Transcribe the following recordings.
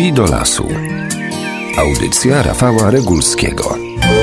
I do lasu. Audycja Rafała Regulskiego.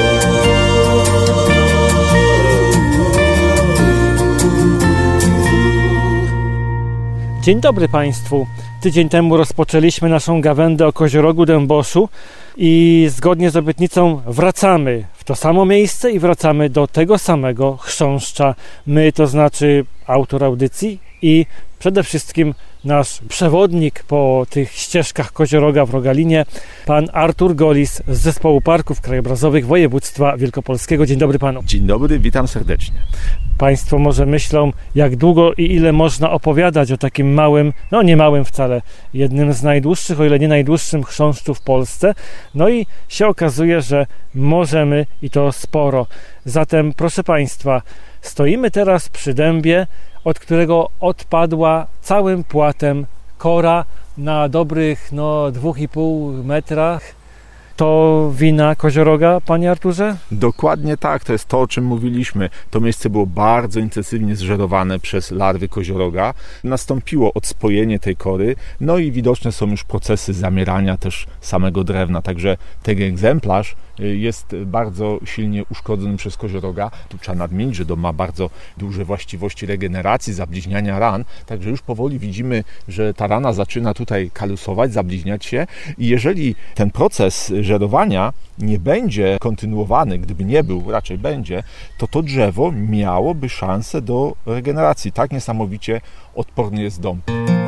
Dzień dobry Państwu. Tydzień temu rozpoczęliśmy naszą gawędę o koziorogu dęboszu i zgodnie z obietnicą wracamy w to samo miejsce i wracamy do tego samego chrząszcza. My, to znaczy autor audycji i przede wszystkim nasz przewodnik po tych ścieżkach kozioroga w Rogalinie, pan Artur Golis z Zespołu Parków Krajobrazowych Województwa Wielkopolskiego. Dzień dobry panu. Dzień dobry, witam serdecznie. Państwo może myślą, jak długo i ile można opowiadać o takim małym, no nie małym wcale, jednym z najdłuższych, o ile nie najdłuższym chrząszczu w Polsce. No i się okazuje, że możemy i to sporo. Zatem, proszę Państwa, stoimy teraz przy dębie, od którego odpadła całym płatem kora na dobrych 2,5 metra. To wina kozioroga, panie Arturze? Dokładnie tak, to jest to, o czym mówiliśmy. To miejsce było bardzo intensywnie zżerowane przez larwy kozioroga. Nastąpiło odspojenie tej kory, no i widoczne są już procesy zamierania też samego drewna, także ten egzemplarz jest bardzo silnie uszkodzony przez kozioroga. Tu trzeba nadmienić, że ma bardzo duże właściwości regeneracji, zabliźniania ran, także już powoli widzimy, że ta rana zaczyna tutaj kalusować, zabliźniać się i jeżeli ten proces żerowania nie będzie kontynuowany, gdyby nie był, raczej będzie, to drzewo miałoby szansę do regeneracji. Tak niesamowicie odporny jest dąb.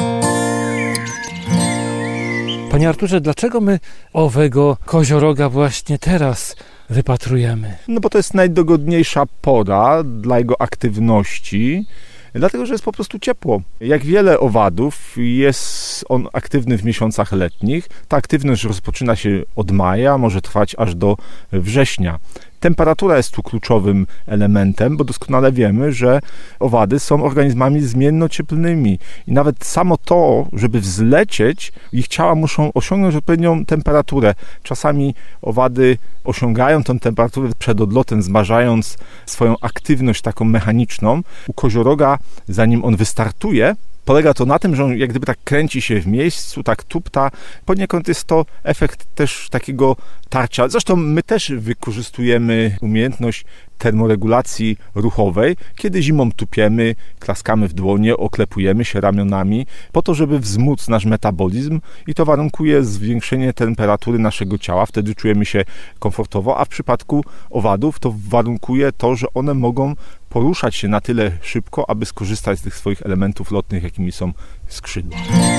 Panie Arturze, dlaczego my owego kozioroga właśnie teraz wypatrujemy? No bo to jest najdogodniejsza pora dla jego aktywności, dlatego że jest po prostu ciepło. Jak wiele owadów jest on aktywny w miesiącach letnich. Ta aktywność rozpoczyna się od maja, może trwać aż do września. Temperatura jest tu kluczowym elementem, bo doskonale wiemy, że owady są organizmami zmiennocieplnymi i nawet samo to, żeby wzlecieć, ich ciała muszą osiągnąć odpowiednią temperaturę. Czasami owady osiągają tę temperaturę przed odlotem, zmarzając swoją aktywność taką mechaniczną. U kozioroga, zanim on wystartuje, polega to na tym, że on jak gdyby tak kręci się w miejscu, tak tupta. Poniekąd jest to efekt też takiego tarcia. Zresztą my też wykorzystujemy umiejętność termoregulacji ruchowej, kiedy zimą tupiemy, klaskamy w dłonie, oklepujemy się ramionami, po to, żeby wzmóc nasz metabolizm i to warunkuje zwiększenie temperatury naszego ciała. Wtedy czujemy się komfortowo, a w przypadku owadów to warunkuje to, że one mogą poruszać się na tyle szybko, aby skorzystać z tych swoich elementów lotnych, jakimi są skrzydła.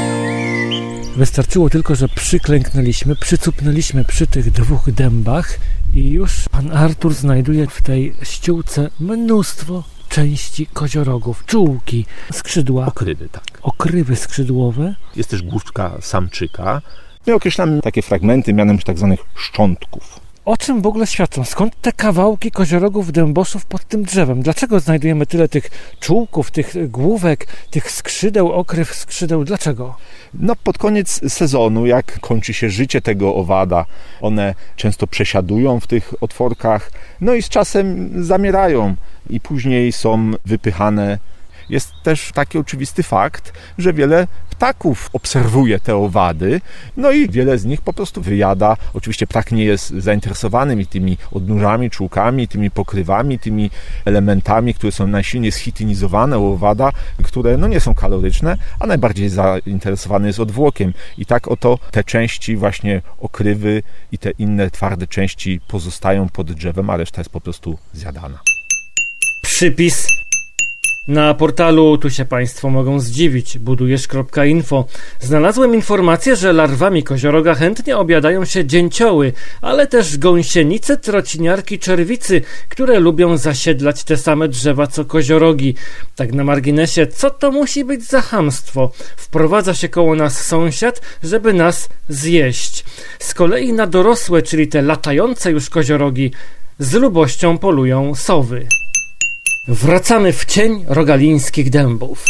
Wystarczyło tylko, że przyklęknęliśmy, przycupnęliśmy przy tych dwóch dębach i już pan Artur znajduje w tej ściółce mnóstwo części koziorogów, czułki, skrzydła. Okrywy, tak. Okrywy skrzydłowe. Jest też główka samczyka. My określamy takie fragmenty mianem tak zwanych szczątków. O czym w ogóle świadczą? Skąd te kawałki koziorogów dęboszów pod tym drzewem? Dlaczego znajdujemy tyle tych czułków, tych główek, tych skrzydeł, okryw skrzydeł? Dlaczego? No pod koniec sezonu, jak kończy się życie tego owada, one często przesiadują w tych otworkach, no i z czasem zamierają i później są wypychane. Jest też taki oczywisty fakt, że wiele ptaków obserwuje te owady, no i wiele z nich po prostu wyjada. Oczywiście ptak nie jest zainteresowany tymi odnóżami, czułkami, tymi pokrywami, tymi elementami, które są najsilniej schitynizowane u owada, które nie są kaloryczne, a najbardziej zainteresowany jest odwłokiem. I tak oto te części właśnie okrywy i te inne twarde części pozostają pod drzewem, a reszta jest po prostu zjadana. Przypis na portalu, tu się Państwo mogą zdziwić, budujesz.info. Znalazłem informację, że larwami kozioroga chętnie obiadają się dzięcioły, ale też gąsienice, trociniarki, czerwicy, które lubią zasiedlać te same drzewa co koziorogi. Tak na marginesie, co to musi być za chamstwo? Wprowadza się koło nas sąsiad, żeby nas zjeść. Z kolei na dorosłe, czyli te latające już koziorogi, z lubością polują sowy. Wracamy w cień rogalińskich dębów.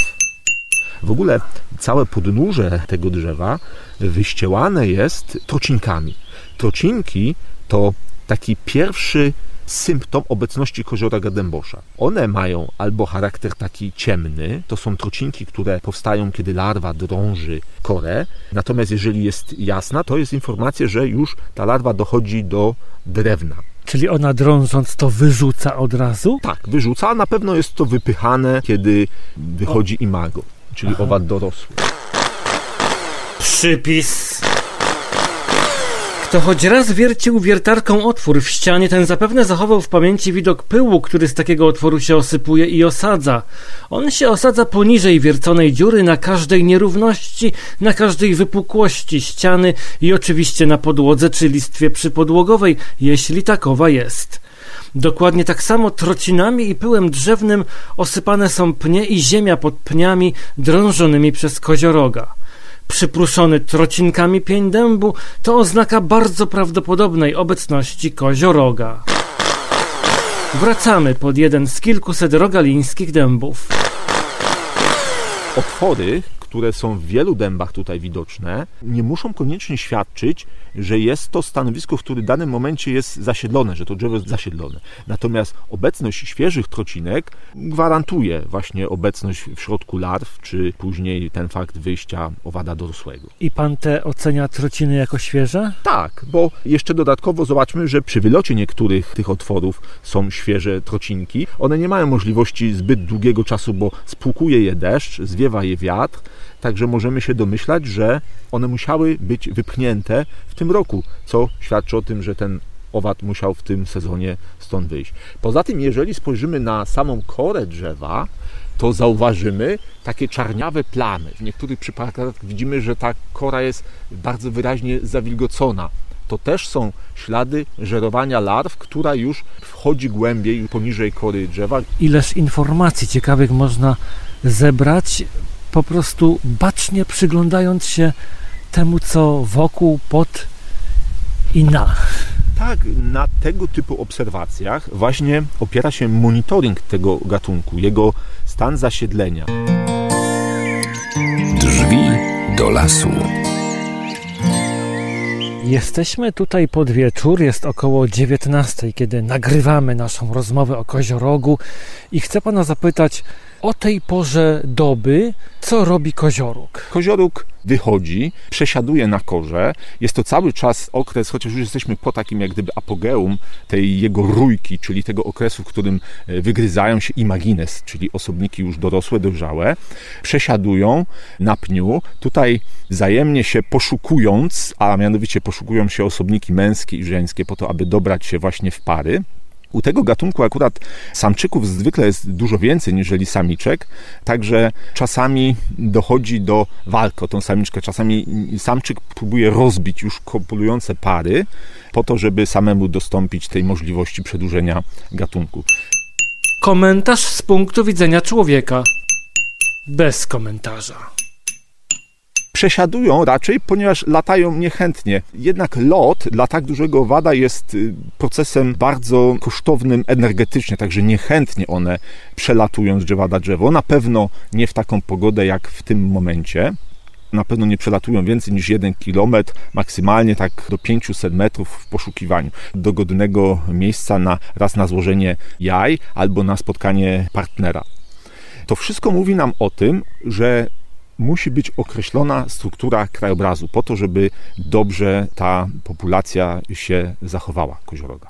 W ogóle całe podnóże tego drzewa wyścielane jest trocinkami. Trocinki to taki pierwszy symptom obecności kozioroga dębosza. One mają albo charakter taki ciemny, to są trocinki, które powstają, kiedy larwa drąży korę. Natomiast jeżeli jest jasna, to jest informacja, że już ta larwa dochodzi do drewna. Czyli ona drążąc to wyrzuca od razu? Tak, wyrzuca, a na pewno jest to wypychane, kiedy wychodzi imago, czyli owad dorosły. Przypis. Kto choć raz wiercił wiertarką otwór w ścianie, ten zapewne zachował w pamięci widok pyłu, który z takiego otworu się osypuje i osadza. On się osadza poniżej wierconej dziury, na każdej nierówności, na każdej wypukłości ściany i oczywiście na podłodze czy listwie przypodłogowej, jeśli takowa jest. Dokładnie tak samo trocinami i pyłem drzewnym osypane są pnie i ziemia pod pniami drążonymi przez kozioroga. Przypruszony trocinkami pień dębu to oznaka bardzo prawdopodobnej obecności kozioroga. Wracamy pod jeden z kilkuset rogalińskich dębów. Otwory, które są w wielu dębach tutaj widoczne, nie muszą koniecznie świadczyć, że jest to stanowisko, w którym w danym momencie jest zasiedlone, że to drzewo jest zasiedlone. Natomiast obecność świeżych trocinek gwarantuje właśnie obecność w środku larw, czy później ten fakt wyjścia owada dorosłego. I pan te ocenia trociny jako świeże? Tak, bo jeszcze dodatkowo zobaczmy, że przy wylocie niektórych tych otworów są świeże trocinki. One nie mają możliwości zbyt długiego czasu, bo spłukuje je deszcz, zwiewa je wiatr, także możemy się domyślać, że one musiały być wypchnięte w tym roku, co świadczy o tym, że ten owad musiał w tym sezonie stąd wyjść. Poza tym, jeżeli spojrzymy na samą korę drzewa, to zauważymy takie czarniawe plamy. W niektórych przypadkach widzimy, że ta kora jest bardzo wyraźnie zawilgocona. To też są ślady żerowania larw, która już wchodzi głębiej poniżej kory drzewa. Ileż informacji ciekawych można zebrać, po prostu bacznie przyglądając się temu, co wokół, pod i na. Tak, na tego typu obserwacjach właśnie opiera się monitoring tego gatunku, jego stan zasiedlenia. Drzwi do lasu. Jesteśmy tutaj pod wieczór, jest około 19:00, kiedy nagrywamy naszą rozmowę o koziorogu i chcę pana zapytać o tej porze doby, co robi kozioróg? Kozioróg wychodzi, przesiaduje na korze. Jest to cały czas okres, chociaż już jesteśmy po takim jak gdyby apogeum tej jego rójki, czyli tego okresu, w którym wygryzają się imagines, czyli osobniki już dorosłe, dojrzałe. Przesiadują na pniu. Tutaj wzajemnie się poszukując, a mianowicie poszukują się osobniki męskie i żeńskie po to, aby dobrać się właśnie w pary. U tego gatunku akurat samczyków zwykle jest dużo więcej niżeli samiczek, także czasami dochodzi do walki o tą samiczkę. Czasami samczyk próbuje rozbić już kopulujące pary po to, żeby samemu dostąpić tej możliwości przedłużenia gatunku. Komentarz z punktu widzenia człowieka. Bez komentarza. Przesiadują raczej, ponieważ latają niechętnie. Jednak lot dla tak dużego owada jest procesem bardzo kosztownym energetycznie, także niechętnie one przelatują z drzewa na drzewo. Na pewno nie w taką pogodę jak w tym momencie. Na pewno nie przelatują więcej niż 1 kilometr, maksymalnie tak do 500 metrów w poszukiwaniu dogodnego miejsca raz na złożenie jaj albo na spotkanie partnera. To wszystko mówi nam o tym, że musi być określona struktura krajobrazu po to, żeby dobrze ta populacja się zachowała kozioroga.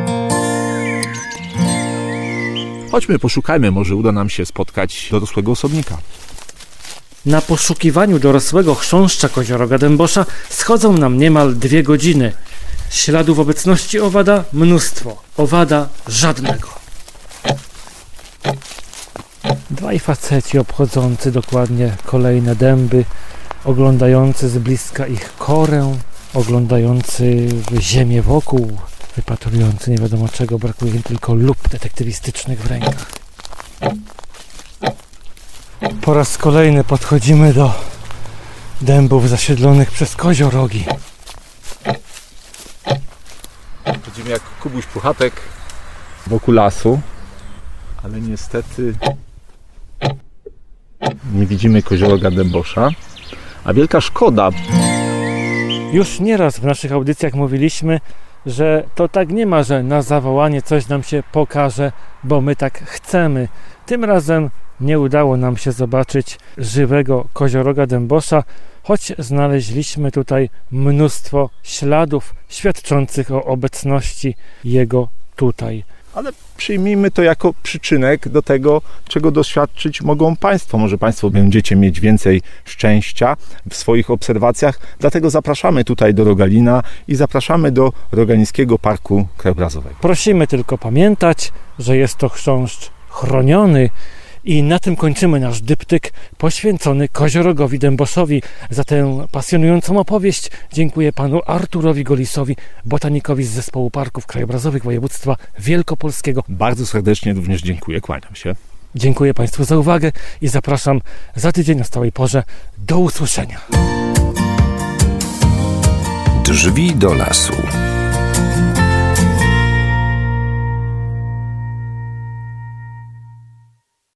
Chodźmy, poszukajmy, może uda nam się spotkać dorosłego osobnika. Na poszukiwaniu dorosłego chrząszcza kozioroga dębosza schodzą nam niemal 2 godziny. Śladów obecności owada mnóstwo, owada żadnego. 2 faceci obchodzący dokładnie kolejne dęby, oglądający z bliska ich korę, oglądający ziemię wokół, wypatrujący nie wiadomo czego, brakuje im tylko lup detektywistycznych w rękach. Po raz kolejny podchodzimy do dębów zasiedlonych przez koziorogi. Chodzimy jak Kubuś Puchatek wokół lasu, ale niestety nie widzimy kozioroga dębosza, a wielka szkoda. Już nieraz w naszych audycjach mówiliśmy, że to tak nie ma, że na zawołanie coś nam się pokaże, bo my tak chcemy. Tym razem nie udało nam się zobaczyć żywego kozioroga dębosza, choć znaleźliśmy tutaj mnóstwo śladów świadczących o obecności jego tutaj. Ale przyjmijmy to jako przyczynek do tego, czego doświadczyć mogą Państwo. Może Państwo będziecie mieć więcej szczęścia w swoich obserwacjach, dlatego zapraszamy tutaj do Rogalina i zapraszamy do Rogalińskiego Parku Krajobrazowego. Prosimy tylko pamiętać, że jest to chrząszcz chroniony. I na tym kończymy nasz dyptyk poświęcony koziorogowi dęboszowi. Za tę pasjonującą opowieść dziękuję panu Arturowi Golisowi, botanikowi z Zespołu Parków Krajobrazowych Województwa Wielkopolskiego. Bardzo serdecznie również dziękuję, kłaniam się. Dziękuję Państwu za uwagę i zapraszam za tydzień o stałej porze. Do usłyszenia. Drzwi do lasu.